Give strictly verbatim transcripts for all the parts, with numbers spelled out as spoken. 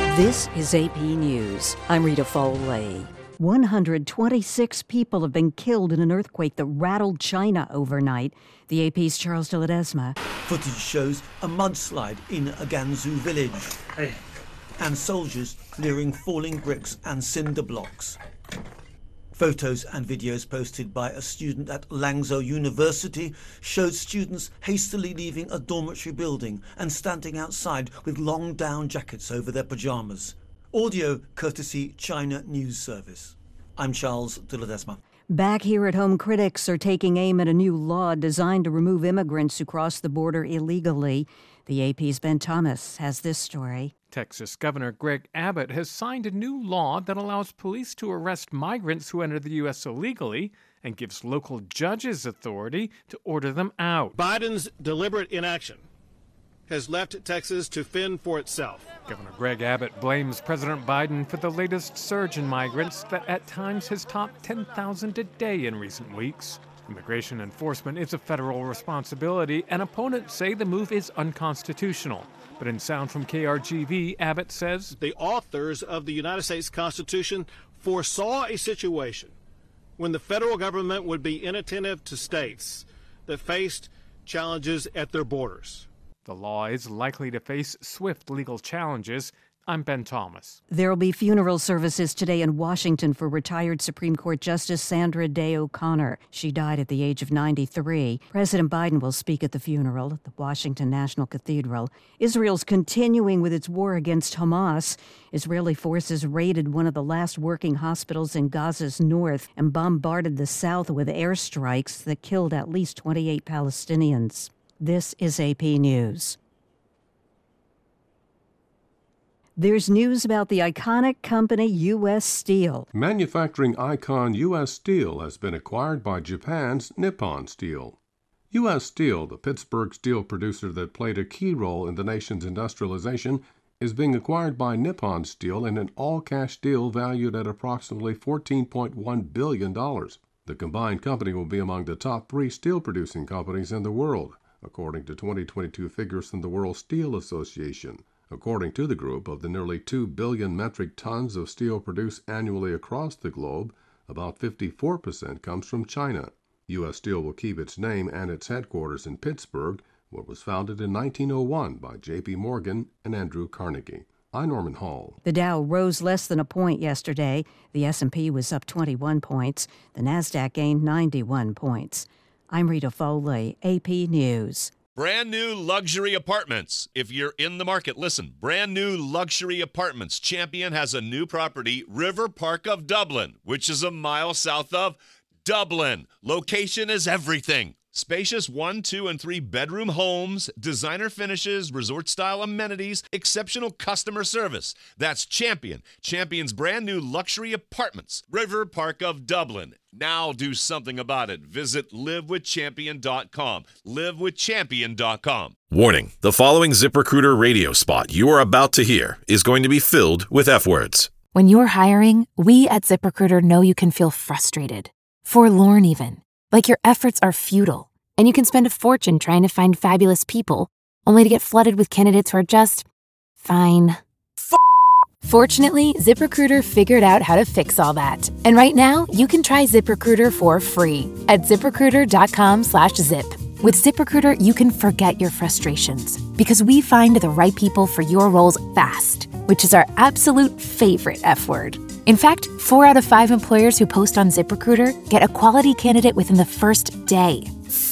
This is A P News. I'm Rita Foley. one hundred twenty-six people have been killed in an earthquake that rattled China overnight. The A P's Charles de Ledesma. Footage shows a mudslide in a Gansu village hey. and soldiers clearing falling bricks and cinder blocks. Photos and videos posted by a student at Langzhou University showed students hastily leaving a dormitory building and standing outside with long down jackets over their pyjamas. Audio courtesy China News Service. I'm Charles de Ledesma. Back here at home, critics are taking aim at a new law designed to remove immigrants who cross the border illegally. The A P's Ben Thomas has this story. Texas Governor Greg Abbott has signed a new law that allows police to arrest migrants who enter the U S illegally and gives local judges authority to order them out. Biden's deliberate inaction has left Texas to fend for itself. Governor Greg Abbott blames President Biden for the latest surge in migrants that at times has topped ten thousand a day in recent weeks. Immigration enforcement is a federal responsibility, and opponents say the move is unconstitutional. But in sound from K R G V, Abbott says the authors of the United States Constitution foresaw a situation when the federal government would be inattentive to states that faced challenges at their borders. The law is likely to face swift legal challenges. I'm Ben Thomas. There will be funeral services today in Washington for retired Supreme Court Justice Sandra Day O'Connor. She died at the age of ninety-three. President Biden will speak at the funeral at the Washington National Cathedral. Israel's continuing with its war against Hamas. Israeli forces raided one of the last working hospitals in Gaza's north and bombarded the south with airstrikes that killed at least twenty-eight Palestinians. This is A P News. There's news about the iconic company U S Steel. Manufacturing icon U S Steel has been acquired by Japan's Nippon Steel. U S Steel, the Pittsburgh steel producer that played a key role in the nation's industrialization, is being acquired by Nippon Steel in an all-cash deal valued at approximately fourteen point one billion dollars. The combined company will be among the top three steel-producing companies in the world, according to twenty twenty-two figures from the World Steel Association. According to the group, of the nearly two billion metric tons of steel produced annually across the globe, about fifty-four percent comes from China. U S Steel will keep its name and its headquarters in Pittsburgh, where it was founded in nineteen oh one by J P Morgan and Andrew Carnegie. I'm Norman Hall. The Dow rose less than a point yesterday. The S and P was up twenty-one points. The Nasdaq gained ninety-one points. I'm Rita Foley, A P News. Brand new luxury apartments. If you're in the market, listen. Brand new luxury apartments. Champion has a new property, River Park of Dublin, which is a mile south of Dublin. Location is everything. Spacious one, two, and three bedroom homes, designer finishes, resort-style amenities, exceptional customer service. That's Champion. Champion's brand new luxury apartments. River Park of Dublin. Now do something about it. Visit live with champion dot com. live with champion dot com. Warning, the following ZipRecruiter radio spot you are about to hear is going to be filled with F words. When you're hiring, we at ZipRecruiter know you can feel frustrated, forlorn even, like your efforts are futile, and you can spend a fortune trying to find fabulous people, only to get flooded with candidates who are just fine. F- Fortunately, ZipRecruiter figured out how to fix all that. And right now, you can try ZipRecruiter for free at ZipRecruiter.com slash zip. With ZipRecruiter, you can forget your frustrations because we find the right people for your roles fast, which is our absolute favorite F word. In fact, four out of five employers who post on ZipRecruiter get a quality candidate within the first day.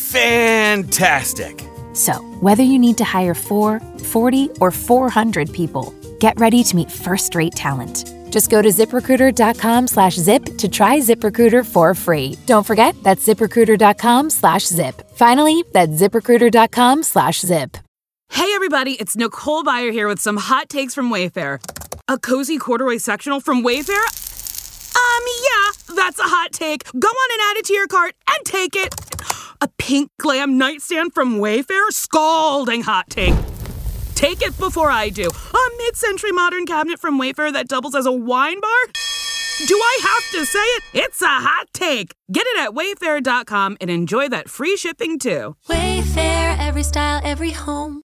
Fantastic! So, whether you need to hire four, forty, or four hundred people, get ready to meet first-rate talent. Just go to ZipRecruiter.com slash zip to try ZipRecruiter for free. Don't forget, that's ZipRecruiter.com slash zip. Finally, that's ZipRecruiter.com slash zip. Hey everybody, it's Nicole Byer here with some hot takes from Wayfair. A cozy corduroy sectional from Wayfair? Um, yeah, that's a hot take. Go on and add it to your cart and take it. A pink glam nightstand from Wayfair? Scalding hot take. Take it before I do. A mid-century modern cabinet from Wayfair that doubles as a wine bar? Do I have to say it? It's a hot take. Get it at wayfair dot com and enjoy that free shipping too. Wayfair, every style, every home.